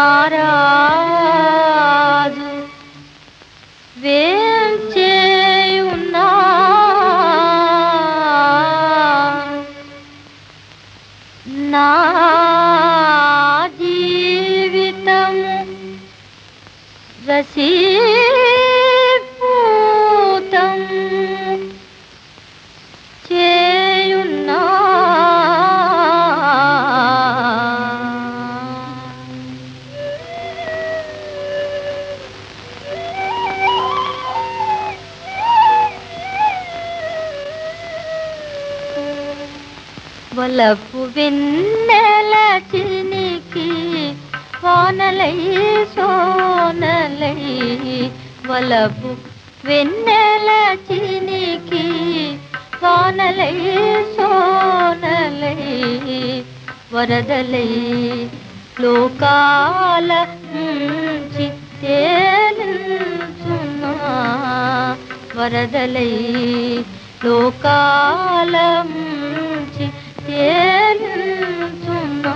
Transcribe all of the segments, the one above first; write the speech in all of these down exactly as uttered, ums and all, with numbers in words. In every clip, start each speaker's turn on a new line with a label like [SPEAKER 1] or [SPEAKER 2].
[SPEAKER 1] నారాజు వేంచేయున్నా నా జీవితము రసీపూతం చేయున్నా వలపు వెన్నెల చినికి వానలై సోనలై వలపు వెన్నెల చినికి వానలై సోనలై వరదలై లోకాల ముంచి తేలించునా వరదలై లోకాల ముంచి తేలించునా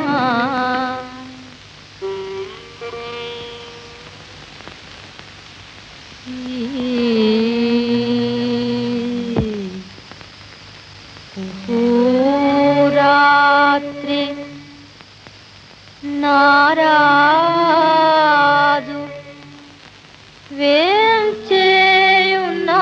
[SPEAKER 1] రాత్రి నారాజు వేంచేయున్నా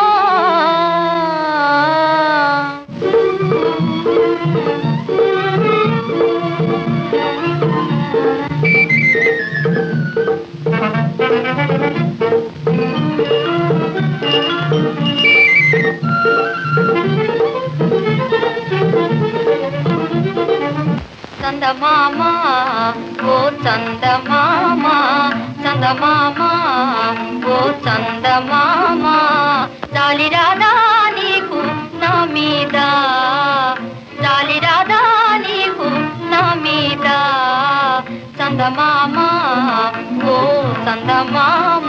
[SPEAKER 1] చందమామ ఓ చందమామ చందమామ ఓ చందమామ జాలి రాదా నీకు నా మీద జాలి రాదా నీకు నా మీద చందమామ ఓ చందమామ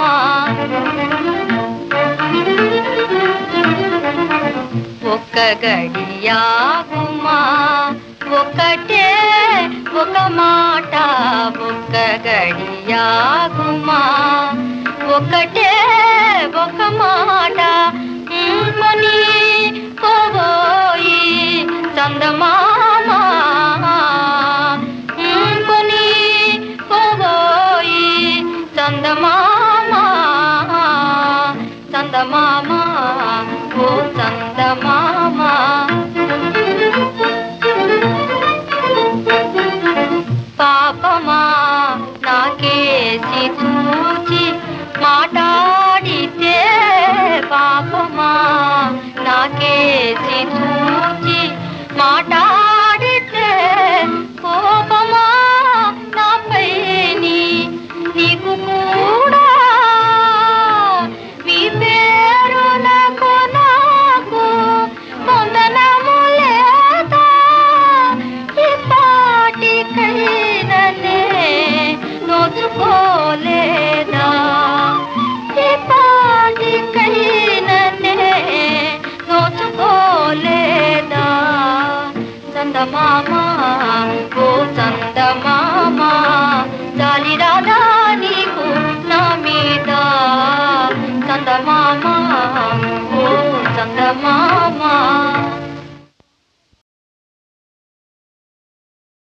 [SPEAKER 1] ఒక్క గడియాగుమా ఒకటే ఒక మాట ఒక్క గడియాగుమా ఒకటే ఒక మాట కొని పోయి చందమా